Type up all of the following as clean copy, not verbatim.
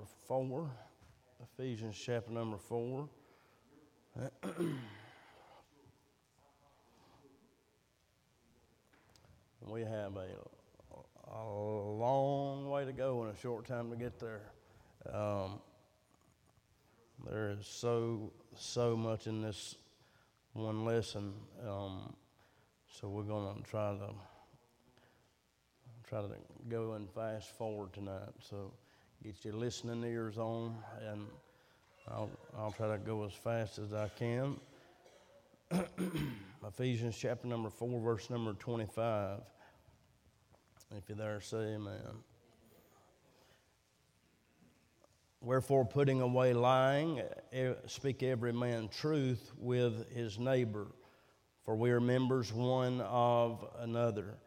4, Ephesians chapter number 4. We have a long way to go and a short time to get there. There is so much in this one lesson, so we're going to try to go and fast forward tonight. So get your listening ears on, and I'll try to go as fast as I can. Ephesians chapter number 4, verse number 25. If you're there, say amen. Wherefore, putting away lying, speak every man truth with his neighbor, for we are members one of another.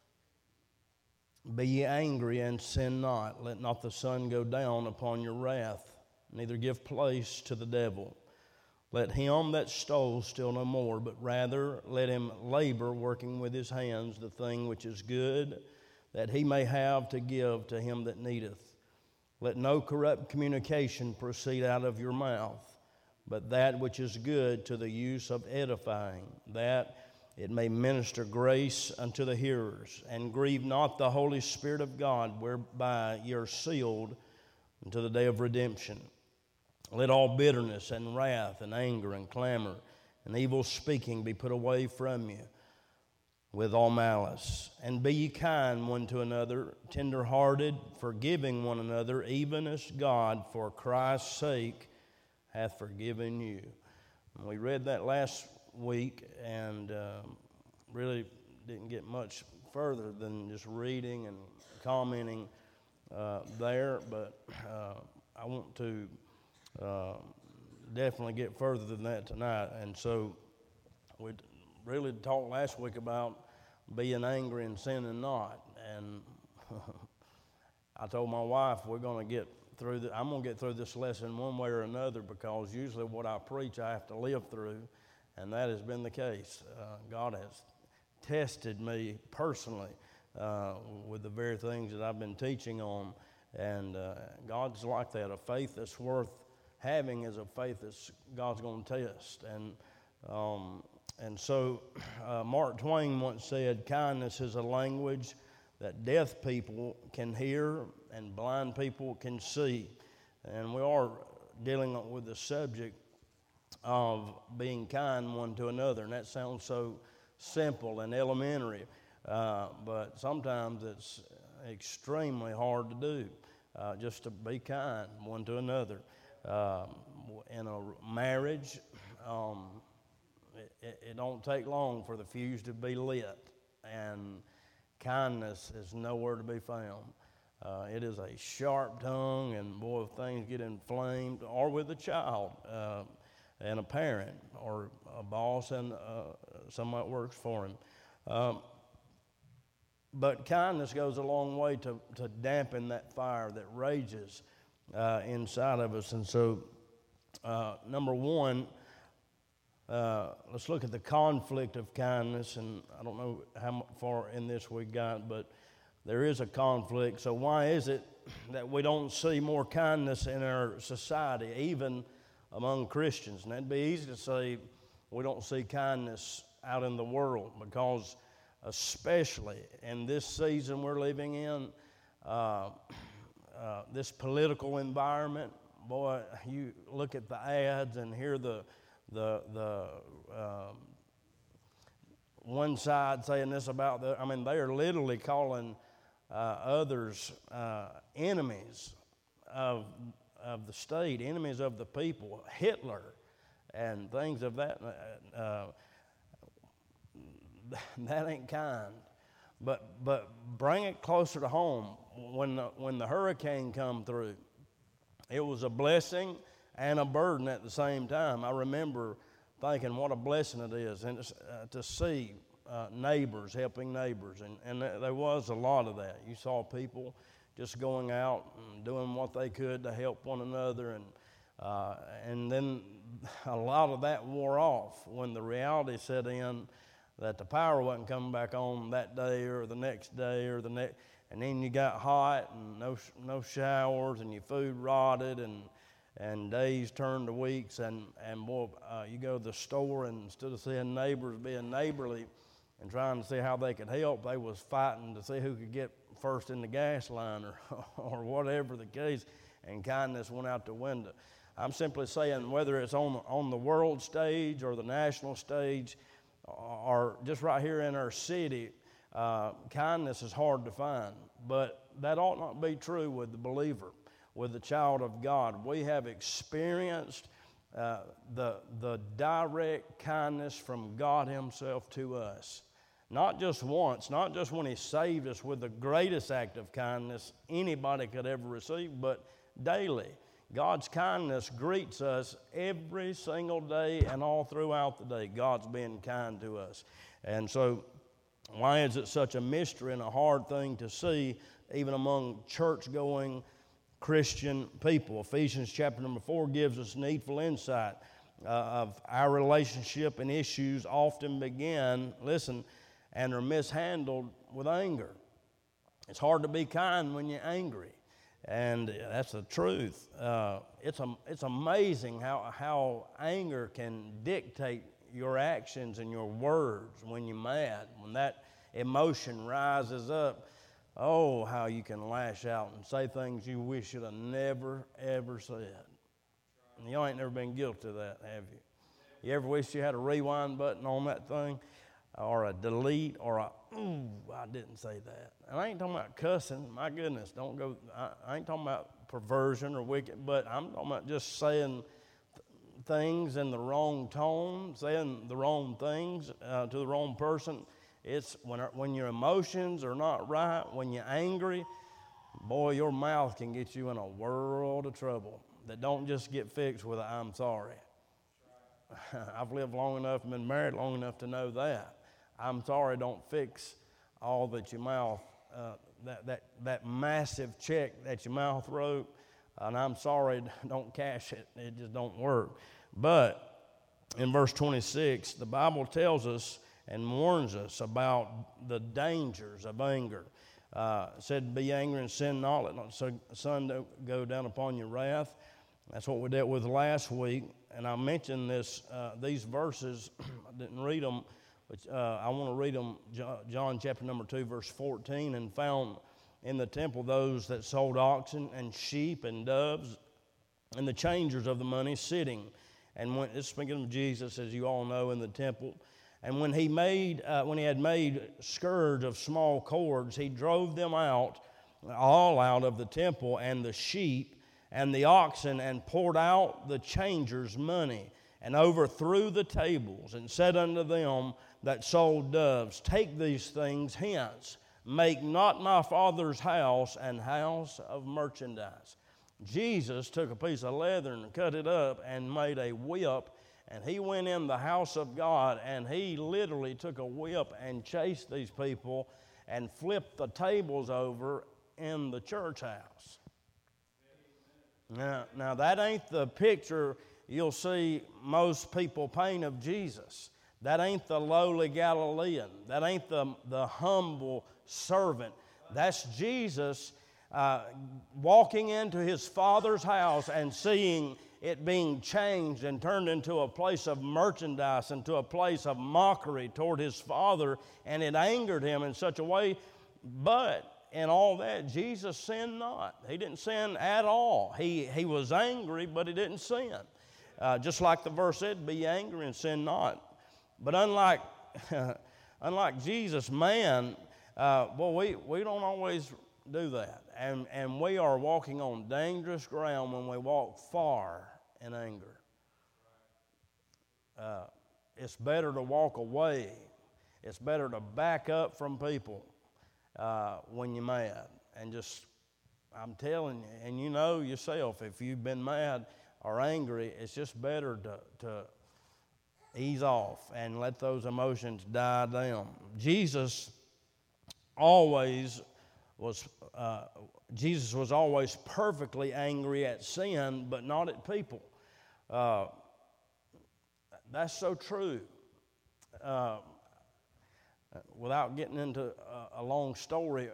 Be ye angry and sin not. Let not the sun go down upon your wrath, neither give place to the devil. Let him that stole steal no more, but rather let him labor, working with his hands the thing which is good, that he may have to give to him that needeth. Let no corrupt communication proceed out of your mouth, but that which is good to the use of edifying, that it may minister grace unto the hearers. And grieve not the Holy Spirit of God, whereby ye are sealed unto the day of redemption. Let all bitterness and wrath and anger and clamor and evil speaking be put away from you, with all malice. And be ye kind one to another, tender-hearted, forgiving one another, even as God, for Christ's sake, hath forgiven you. And we read that last week, and really didn't get much further than just reading and commenting there, but I want to definitely get further than that tonight. And so we really talked last week about being angry and sinning not. And I told my wife we're going to get through I'm going to get through this lesson one way or another, because usually what I preach I have to live through, and that has been the case. God has tested me personally with the very things that I've been teaching on, and God's like that. A faith that's worth having is a faith that God's going to test. And so Mark Twain once said, kindness is a language that deaf people can hear and blind people can see. And we are dealing with the subject of being kind one to another. And that sounds so simple and elementary, but sometimes it's extremely hard to do, just to be kind one to another. In a marriage, it don't take long for the fuse to be lit, and kindness is nowhere to be found. It is a sharp tongue, and boy, if things get inflamed, or with a child and a parent, or a boss and somebody that works for him. But kindness goes a long way to dampen that fire that rages inside of us. And so, number one, let's look at the conflict of kindness. And I don't know how far in this we got, but there is a conflict. So why is it that we don't see more kindness in our society, even among Christians? And that'd be easy to say we don't see kindness out in the world, because especially in this season we're living in, this political environment, boy, you look at the ads and hear the one side saying this about they are literally calling others enemies of the state, enemies of the people, Hitler, and things of that. That ain't kind. But bring it closer to home. When the hurricane come through, it was a blessing and a burden at the same time. I remember thinking what a blessing it is, and to see neighbors helping neighbors, and there was a lot of that. You saw people just going out and doing what they could to help one another, and then a lot of that wore off when the reality set in that the power wasn't coming back on that day or the next day or the next. and then you got hot and no showers, and your food rotted, and days turned to weeks, and boy, you go to the store, and instead of seeing neighbors being neighborly and trying to see how they could help, they was fighting to see who could get first in the gas line or whatever the case, and kindness went out the window. I'm simply saying, whether it's on the world stage or the national stage or just right here in our city, kindness is hard to find. But that ought not be true with the believer, with the child of God. We have experienced the direct kindness from God Himself to us. Not just once, not just when He saved us with the greatest act of kindness anybody could ever receive, but daily. God's kindness greets us every single day and all throughout the day. God's being kind to us. And so, why is it such a mystery and a hard thing to see even among church-going Christian people? Ephesians chapter number 4 gives us needful insight of our relationship and issues often begin, listen, and are mishandled with anger. It's hard to be kind when you're angry. And that's the truth. It's amazing how anger can dictate your actions and your words when you're mad. When that emotion rises up, oh, how you can lash out and say things you wish you'd have never, ever said. And you ain't never been guilty of that, have you? You ever wish you had a rewind button on that thing? Or a delete, or a, ooh, I didn't say that. And I ain't talking about cussing. My goodness, don't go. I ain't talking about perversion or wicked, but I'm talking about just saying things in the wrong tone, saying the wrong things to the wrong person. It's when your emotions are not right, when you're angry, boy, your mouth can get you in a world of trouble that don't just get fixed with a "I'm sorry." I've lived long enough and been married long enough to know that. I'm sorry don't fix all that your mouth, that massive check that your mouth wrote, and I'm sorry don't cash it. It just don't work. But in verse 26, the Bible tells us and warns us about the dangers of anger. It said, be angry and sin not, let not the sun go down upon your wrath. That's what we dealt with last week. And I mentioned these verses. I didn't read them, but I want to read them. John chapter number 2, verse 14. And found in the temple those that sold oxen and sheep and doves and the changers of the money sitting. And when it's speaking of Jesus, as you all know, in the temple. And when he had made scourge of small cords, he drove them all out of the temple, and the sheep and the oxen, and poured out the changers' money, and overthrew the tables, and said unto them that sold doves, take these things hence, make not my Father's house an house of merchandise. Jesus took a piece of leather and cut it up and made a whip, and he went in the house of God, and he literally took a whip and chased these people and flipped the tables over in the church house. Now that ain't the picture you'll see most people paint of Jesus. That ain't the lowly Galilean. That ain't the humble servant. That's Jesus walking into his Father's house and seeing it being changed and turned into a place of merchandise, into a place of mockery toward his Father, and it angered him in such a way. But in all that, Jesus sinned not. He didn't sin at all. He was angry, but he didn't sin. Just like the verse said, be angry and sin not. But unlike Jesus, man, we don't always do that. And we are walking on dangerous ground when we walk far in anger. It's better to walk away. It's better to back up from people when you're mad. And just, I'm telling you, and you know yourself, if you've been mad or angry, it's just better to ease off and let those emotions die down. Jesus was always perfectly angry at sin, but not at people. That's so true. Without getting into a long story,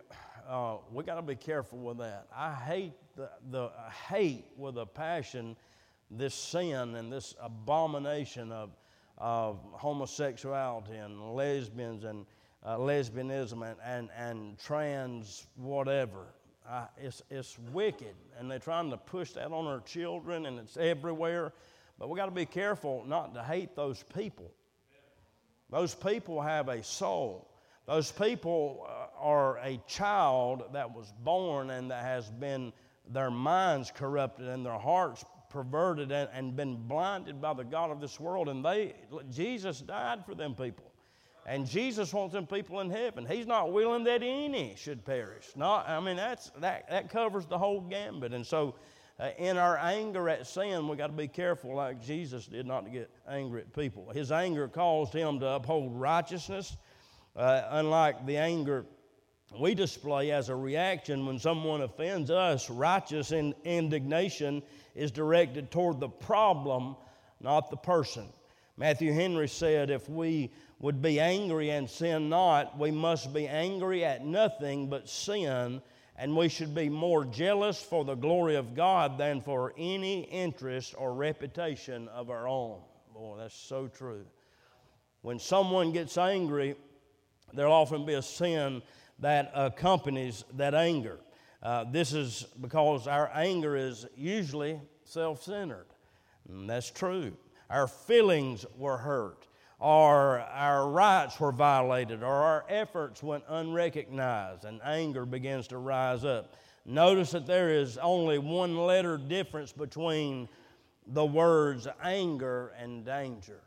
we got to be careful with that. I hate the hate with a passion this sin and this abomination of homosexuality and lesbians and lesbianism and trans whatever. It's wicked, and they're trying to push that on our children, and it's everywhere. But we got to be careful not to hate those people. Those people have a soul. Those people are a child that was born and that has been their minds corrupted and their hearts perverted and been blinded by the God of this world. And Jesus died for them people. And Jesus wants them people in heaven. He's not willing that any should perish. That covers the whole gambit. And so in our anger at sin, we got to be careful, like Jesus did, not to get angry at people. His anger caused him to uphold righteousness, unlike the anger we display as a reaction when someone offends us. Righteous indignation is directed toward the problem, not the person. Matthew Henry said, if we would be angry and sin not, we must be angry at nothing but sin, and we should be more jealous for the glory of God than for any interest or reputation of our own. Boy, that's so true. When someone gets angry, there'll often be a sin that accompanies that anger. This is because our anger is usually self-centered. And that's true. Our feelings were hurt, or our rights were violated, or our efforts went unrecognized, and anger begins to rise up. Notice that there is only one letter difference between the words anger and danger.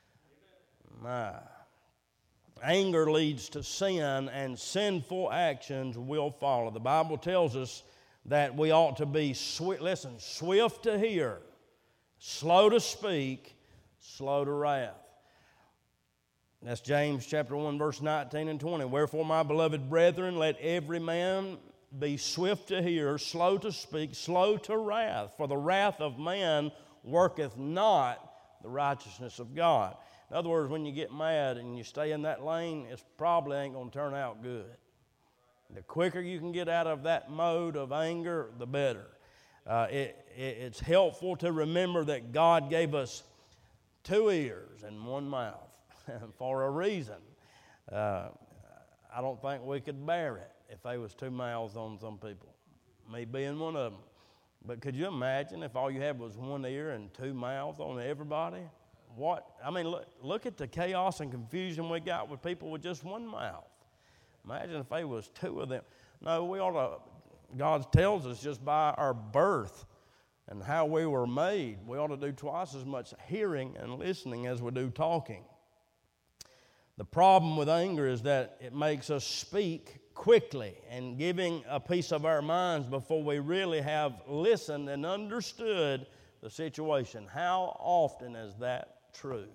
Anger leads to sin, and sinful actions will follow. The Bible tells us that we ought to be swift to hear, slow to speak, slow to wrath. That's James chapter 1, verse 19 and 20. Wherefore, my beloved brethren, let every man be swift to hear, slow to speak, slow to wrath. For the wrath of man worketh not the righteousness of God. In other words, when you get mad and you stay in that lane, it probably ain't going to turn out good. The quicker you can get out of that mode of anger, the better. It's helpful to remember that God gave us 2 ears and 1 mouth for a reason. I don't think we could bear it if there was 2 mouths on some people, me being one of them. But could you imagine if all you had was 1 ear and 2 mouths on everybody? Look at the chaos and confusion we got with people with just 1 mouth. Imagine if there was 2 of them. No, we ought to, God tells us just by our birth and how we were made, we ought to do twice as much hearing and listening as we do talking. The problem with anger is that it makes us speak quickly and giving a piece of our minds before we really have listened and understood the situation. How often is that true?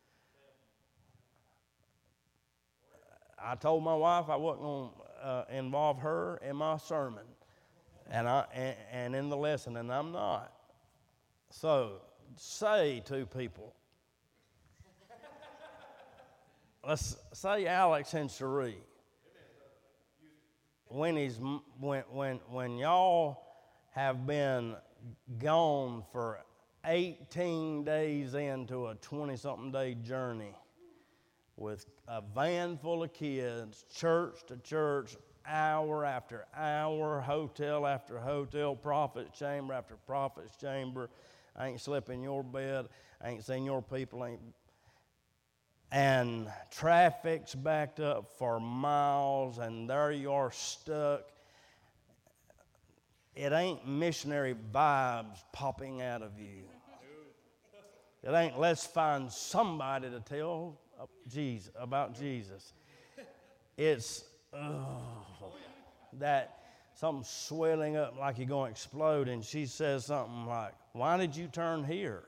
I told my wife I wasn't going to involve her in my sermon and in the lesson, and I'm not. So say to people, let's say Alex and Cherie, when y'all have been gone for 18 days into a 20-something day journey with a van full of kids, church to church, hour after hour, hotel after hotel, prophet's chamber after prophet's chamber. I ain't slept in your bed. I ain't seen your people. And traffic's backed up for miles, and there you are stuck. It ain't missionary vibes popping out of you. It ain't let's find somebody to tell about Jesus. It's that something swelling up like you're going to explode, and she says something like, "Why did you turn here?"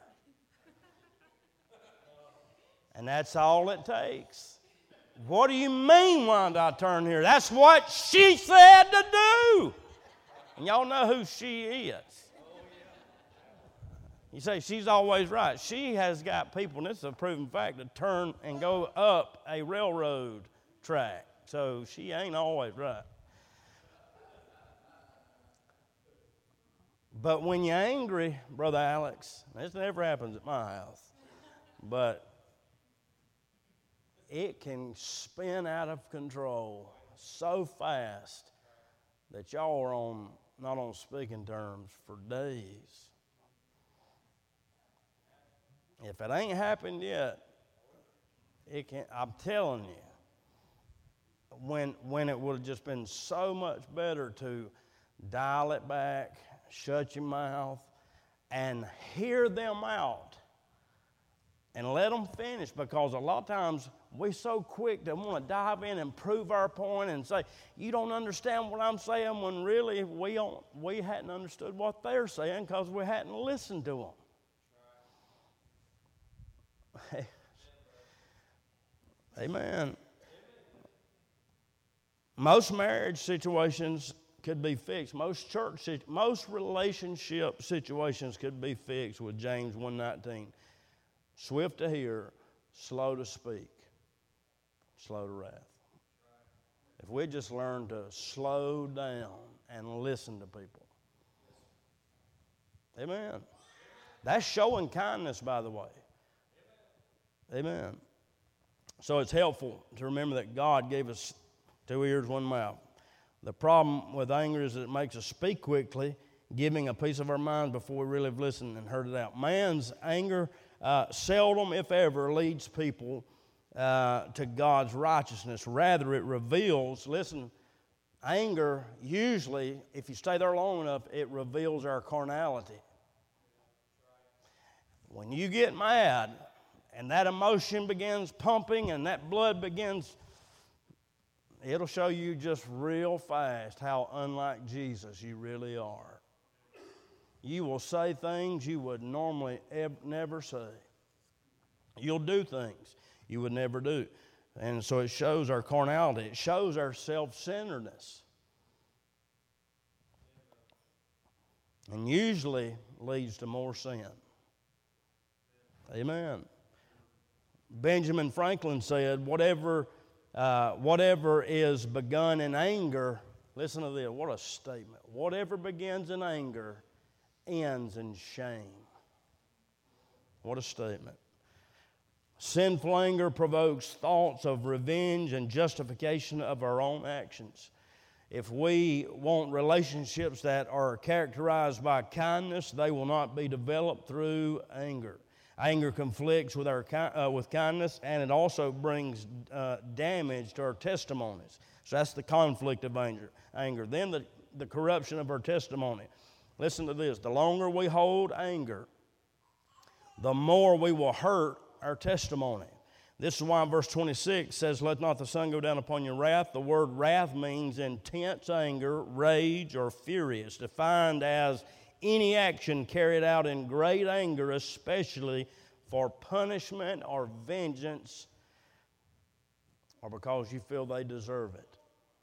And that's all it takes. What do you mean, why did I turn here? That's what she said to do. And y'all know who she is. You say she's always right. She has got people, and this is a proven fact, to turn and go up a railroad track. So she ain't always right. But when you're angry, Brother Alex, this never happens at my house, but it can spin out of control so fast that y'all are not on speaking terms for days. If it ain't happened yet, it can. I'm telling you, when it would have just been so much better to dial it back, shut your mouth, and hear them out, and let them finish, because a lot of times we're so quick to want to dive in and prove our point and say, you don't understand what I'm saying, when really we hadn't understood what they're saying because we hadn't listened to them. Amen. Most marriage situations could be fixed. Most relationship situations could be fixed with James 1:19. Swift to hear, slow to speak, slow to wrath. If we just learn to slow down and listen to people. Amen. That's showing kindness, by the way. Amen. So it's helpful to remember that God gave us 2 ears, 1 mouth. The problem with anger is that it makes us speak quickly, giving a piece of our mind before we really have listened and heard it out. Man's anger seldom, if ever, leads people to God's righteousness. Rather, it reveals, listen, anger usually, if you stay there long enough, it reveals our carnality. When you get mad and that emotion begins pumping and that blood begins, it'll show you just real fast how unlike Jesus you really are. You will say things you would normally never say. You'll do things you would never do. And so it shows our carnality. It shows our self-centeredness. And usually leads to more sin. Amen. Benjamin Franklin said, whatever is begun in anger, listen to this, what a statement. Whatever begins in anger ends in shame. What a statement. Sinful anger provokes thoughts of revenge and justification of our own actions. If we want relationships that are characterized by kindness, they will not be developed through anger. Anger conflicts with kindness, and it also brings damage to our testimonies. So that's the conflict of anger. Then the corruption of our testimony. Listen to this. The longer we hold anger, the more we will hurt our testimony. This is why verse 26 says, let not the sun go down upon your wrath. The word wrath means intense anger, rage, or fury. It's defined as any action carried out in great anger, especially for punishment or vengeance, or because you feel they deserve it.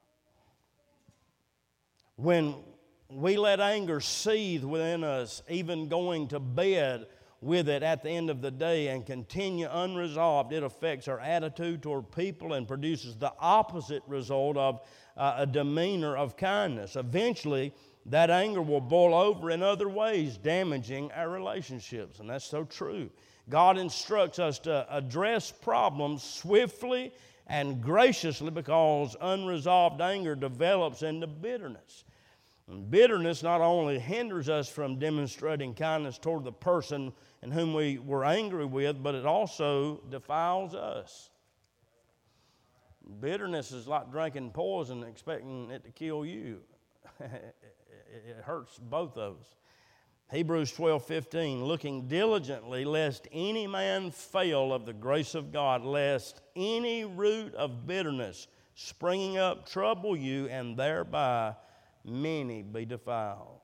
When we let anger seethe within us, even going to bed with it at the end of the day and continue unresolved, it affects our attitude toward people and produces the opposite result of a demeanor of kindness. Eventually, that anger will boil over in other ways, damaging our relationships. And that's so true. God instructs us to address problems swiftly and graciously, because unresolved anger develops into bitterness. And bitterness not only hinders us from demonstrating kindness toward the person in whom we were angry with, but it also defiles us. Bitterness is like drinking poison and expecting it to kill you. It hurts both those. Hebrews 12:15, looking diligently lest any man fail of the grace of God, lest any root of bitterness springing up trouble you, and thereby many be defiled.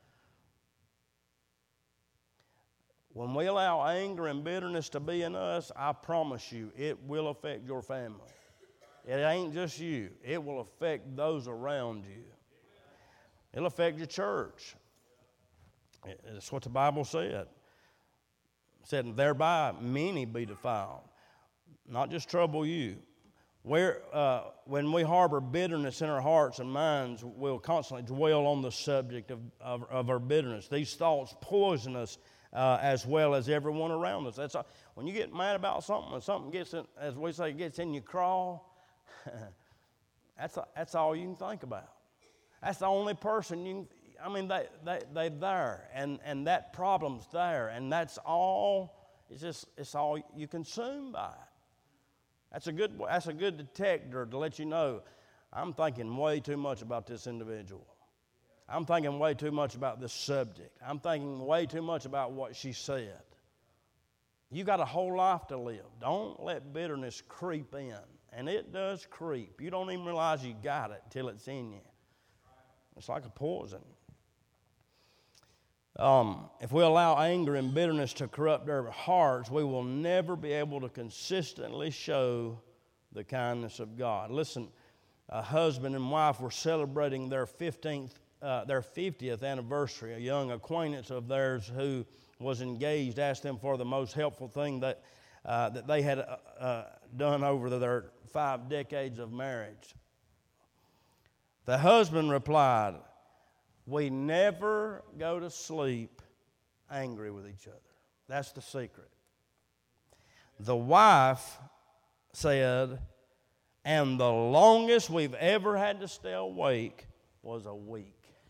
When we allow anger and bitterness to be in us, I promise you, it will affect your family. It ain't just you. It will affect those around you. It'll affect your church. That's what the Bible said. It said, thereby many be defiled. Not just trouble you. When we harbor bitterness in our hearts and minds, we'll constantly dwell on the subject of our bitterness. These thoughts poison us as well as everyone around us. When you get mad about something, when something gets in, as we say, gets in your craw, that's all you can think about. That's the only person they're there, and that problem's there, and that's all. It's all you consume by it. That's a good detector to let you know I'm thinking way too much about this individual. I'm thinking way too much about this subject. I'm thinking way too much about what she said. You got a whole life to live. Don't let bitterness creep in. And it does creep. You don't even realize you got it till it's in you. It's like a poison. If we allow anger and bitterness to corrupt our hearts, we will never be able to consistently show the kindness of God. Listen, a husband and wife were celebrating their 50th anniversary. A young acquaintance of theirs who was engaged asked them for the most helpful thing that they had done over their 5 decades of marriage. The husband replied, "We never go to sleep angry with each other." That's the secret. The wife said, "And the longest we've ever had to stay awake was a week."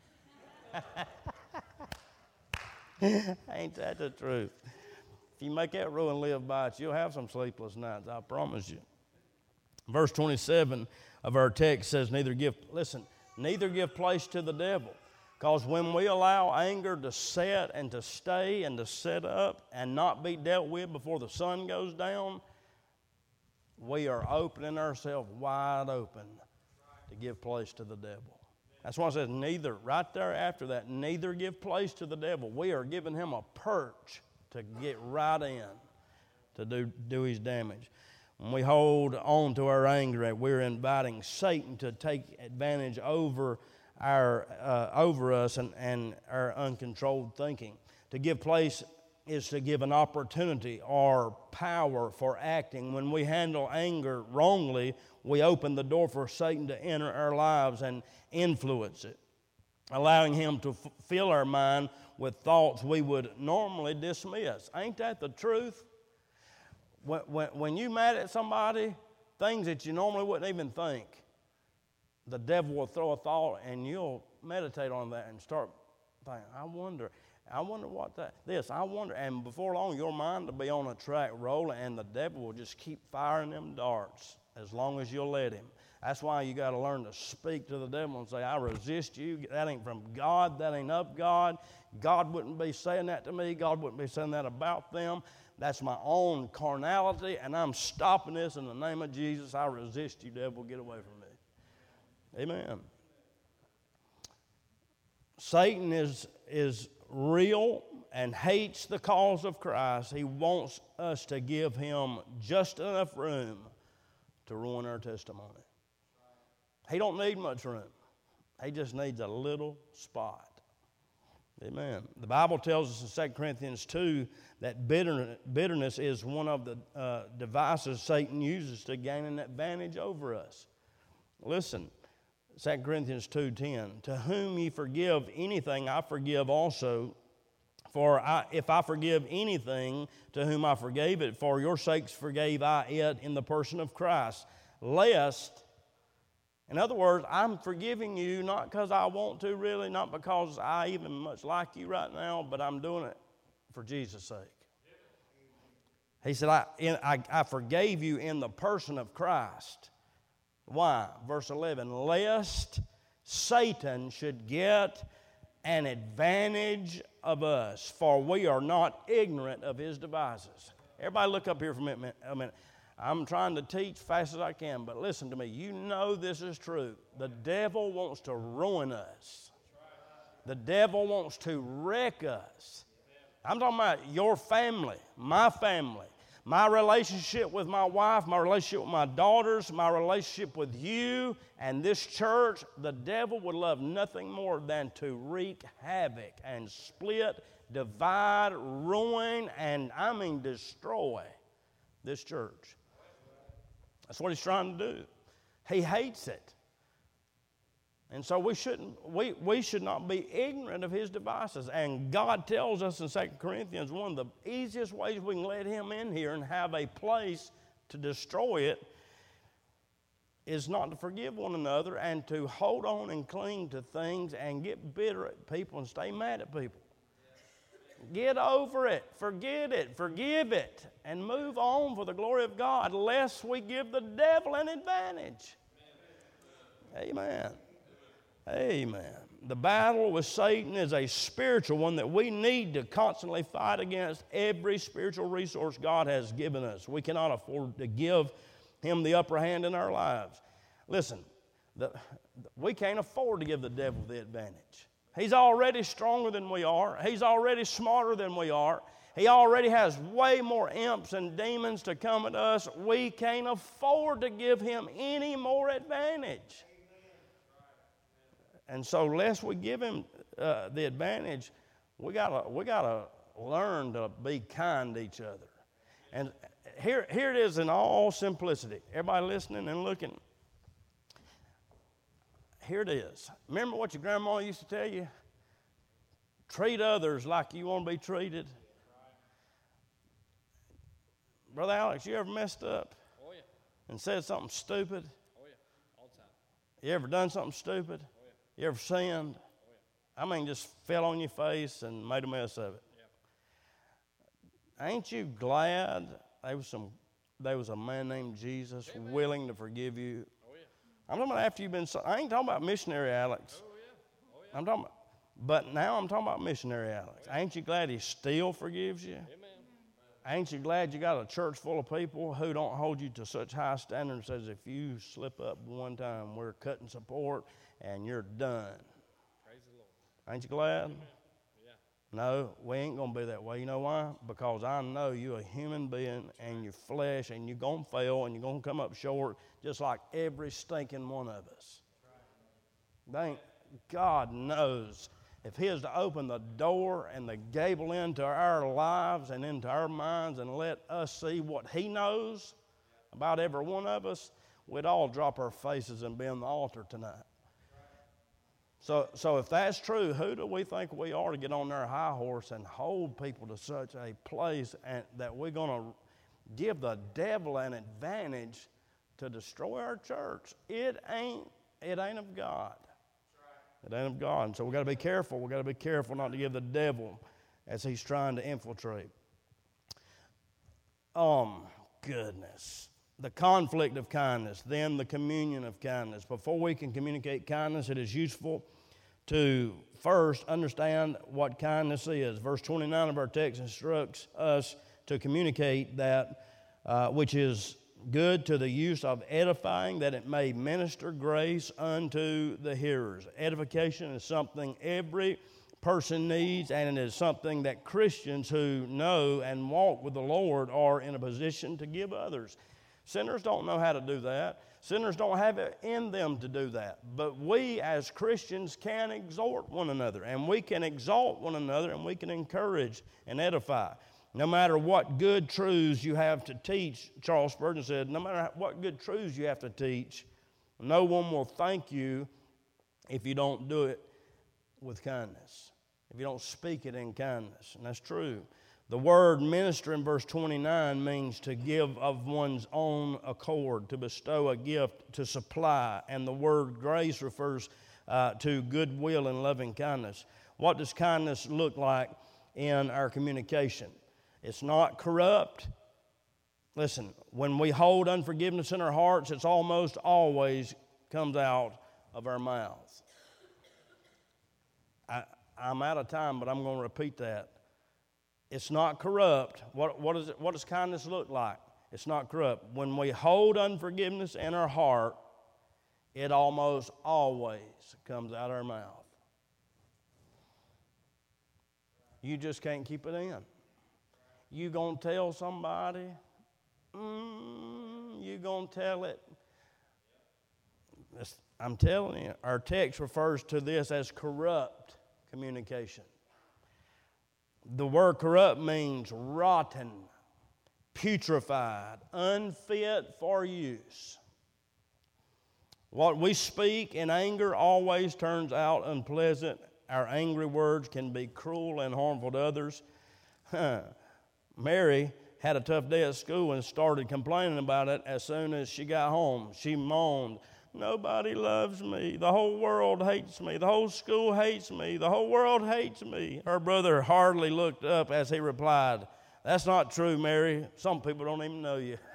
Ain't that the truth? If you make that rule and live by it, you'll have some sleepless nights, I promise you. Verse 27 of our text says, neither give place to the devil. Because when we allow anger to set and to stay and to set up and not be dealt with before the sun goes down, we are opening ourselves wide open to give place to the devil. That's why it says neither, right there after that, neither give place to the devil. We are giving him a perch to get right in to do his damage. When we hold on to our anger, we're inviting Satan to take advantage over us and our uncontrolled thinking. To give place is to give an opportunity or power for acting. When we handle anger wrongly, we open the door for Satan to enter our lives and influence it, allowing him to fill our mind with thoughts we would normally dismiss. Ain't that the truth? When you're mad at somebody, things that you normally wouldn't even think, the devil will throw a thought and you'll meditate on that and start thinking, I wonder what this, I wonder. And before long, your mind will be on a track rolling and the devil will just keep firing them darts as long as you'll let him. That's why you got to learn to speak to the devil and say, I resist you. That ain't from God. That ain't of God. God wouldn't be saying that to me. God wouldn't be saying that about them. That's my own carnality, and I'm stopping this in the name of Jesus. I resist you, devil. Get away from me. Amen. Satan is real and hates the cause of Christ. He wants us to give him just enough room to ruin our testimony. He don't need much room. He just needs a little spot. Amen. The Bible tells us in 2 Corinthians 2 that bitterness is one of the devices Satan uses to gain an advantage over us. Listen, 2 Corinthians 2:10, to whom ye forgive anything, I forgive also. For if I forgive anything to whom I forgave it, for your sakes forgave I it in the person of Christ. Lest, in other words, I'm forgiving you not because I want to really, not because I even much like you right now, but I'm doing it for Jesus' sake. He said, I forgave you in the person of Christ. Why? Verse 11, lest Satan should get an advantage of us, for we are not ignorant of his devices. Everybody look up here for a minute. I'm trying to teach fast as I can, but listen to me. You know this is true. The devil wants to ruin us. The devil wants to wreck us. I'm talking about your family, my relationship with my wife, my relationship with my daughters, my relationship with you and this church. The devil would love nothing more than to wreak havoc and split, divide, ruin, and destroy this church. That's what he's trying to do. He hates it. And so we should not be ignorant of his devices. And God tells us in 2 Corinthians, one of the easiest ways we can let him in here and have a place to destroy it is not to forgive one another and to hold on and cling to things and get bitter at people and stay mad at people. Get over it, forget it, forgive it, and move on for the glory of God, lest we give the devil an advantage. Amen. Amen. The battle with Satan is a spiritual one that we need to constantly fight against every spiritual resource God has given us. We cannot afford to give him the upper hand in our lives. Listen, we can't afford to give the devil the advantage. He's already stronger than we are. He's already smarter than we are. He already has way more imps and demons to come at us. We can't afford to give him any more advantage. And so, lest we give him the advantage, we gotta learn to be kind to each other. And here it is in all simplicity. Everybody listening and looking. Here it is. Remember what your grandma used to tell you? Treat others like you want to be treated. Brother Alex, you ever messed up? Oh, yeah. And said something stupid? Oh, yeah. All the time. You ever done something stupid? Oh, yeah. You ever sinned? Oh, yeah. I mean, just fell on your face and made a mess of it. Yeah. Ain't you glad there was a man named Jesus Amen. willing to forgive you? Oh, yeah. I'm talking about after you've been, I ain't talking about missionary Alex. Oh, yeah. Oh, yeah. I'm talking about, but now I'm talking about missionary Alex. Ain't you glad he still forgives you? Amen. Ain't you glad you got a church full of people who don't hold you to such high standards as if you slip up one time, we're cutting support and you're done. Praise the Lord. Ain't you glad? Amen. Yeah. No, we ain't going to be that way. You know why? Because I know you're a human being and you're flesh and you're going to fail and you're going to come up short just like every stinking one of us. Thank God knows if he is to open the door and the gable into our lives and into our minds and let us see what he knows about every one of us, we'd all drop our faces and be on the altar tonight. So if that's true, who do we think we are to get on our high horse and hold people to such a place and that we're going to give the devil an advantage to destroy our church? It ain't of God. It ain't of God. And so we've got to be careful. We've got to be careful not to give the devil as he's trying to infiltrate. Goodness. The conflict of kindness, then the communion of kindness. Before we can communicate kindness, it is useful to first understand what kindness is. Verse 29 of our text instructs us to communicate that which is good to the use of edifying, that it may minister grace unto the hearers. Edification is something every person needs, and it is something that Christians who know and walk with the Lord are in a position to give others. Sinners don't know how to do that. Sinners don't have it in them to do that. But we as Christians can exhort one another, and we can exalt one another, and we can encourage and edify. No matter what good truths you have to teach, Charles Spurgeon said, no matter what good truths you have to teach, no one will thank you if you don't do it with kindness, if you don't speak it in kindness. And that's true. The word minister in verse 29 means to give of one's own accord, to bestow a gift, to supply. And the word grace refers to goodwill and loving kindness. What does kindness look like in our communication? It's not corrupt. Listen, when we hold unforgiveness in our hearts, it's almost always comes out of our mouths. I'm out of time, but I'm going to repeat that. It's not corrupt. What does kindness look like? It's not corrupt. When we hold unforgiveness in our heart, it almost always comes out of our mouth. You just can't keep it in. You gonna tell somebody? You gonna tell it? I'm telling you, our text refers to this as corrupt communication. The word corrupt means rotten, putrefied, unfit for use. What we speak in anger always turns out unpleasant. Our angry words can be cruel and harmful to others. Mary had a tough day at school and started complaining about it as soon as she got home. She moaned, "Nobody loves me. The whole world hates me. The whole school hates me. The whole world hates me." Her brother hardly looked up as he replied, "That's not true, Mary. Some people don't even know you."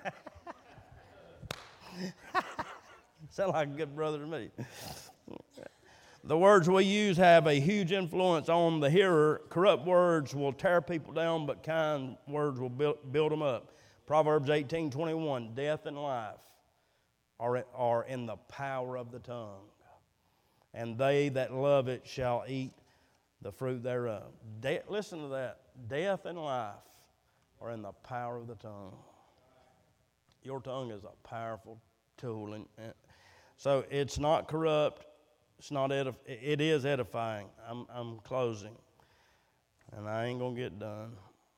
Sound like a good brother to me. The words we use have a huge influence on the hearer. Corrupt words will tear people down, but kind words will build them up. Proverbs 18:21, death and life are in the power of the tongue, and they that love it shall eat the fruit thereof. Listen to that. Death and life are in the power of the tongue. Your tongue is a powerful tool. So it's not corrupt. It is edifying. I'm closing, and I ain't gonna get done.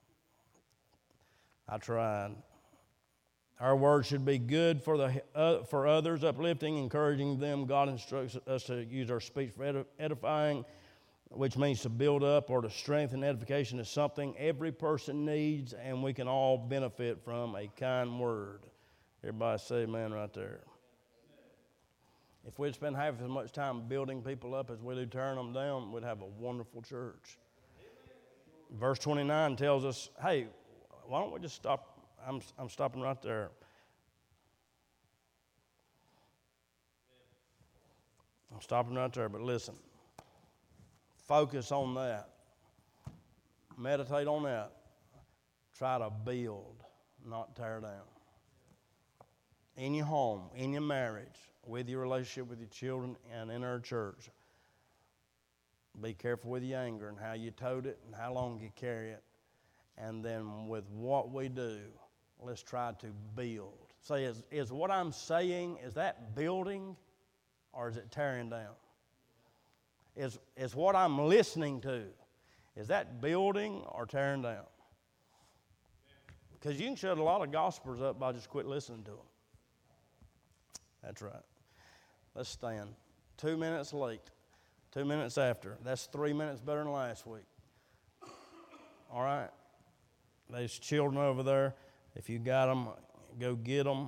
I tried. Our words should be good for others, uplifting, encouraging them. God instructs us to use our speech for edifying, which means to build up or to strengthen. Edification is something every person needs, and we can all benefit from a kind word. Everybody say amen right there. If we'd spend half as much time building people up as we do tearing them down, we'd have a wonderful church. Verse 29 tells us, hey, why don't we just stop? I'm stopping right there. I'm stopping right there, but listen. Focus on that. Meditate on that. Try to build, not tear down. In your home, in your marriage, with your relationship with your children, and in our church. Be careful with your anger and how you tote it and how long you carry it. And then with what we do, let's try to build. Say, is what I'm saying, is that building or is it tearing down? Is what I'm listening to, is that building or tearing down? Because you can shut a lot of gospelers up by just quit listening to them. That's right. Let's stand. 2 minutes late, 2 minutes after. That's 3 minutes better than last week. All right? There's children over there. If you got them, go get them.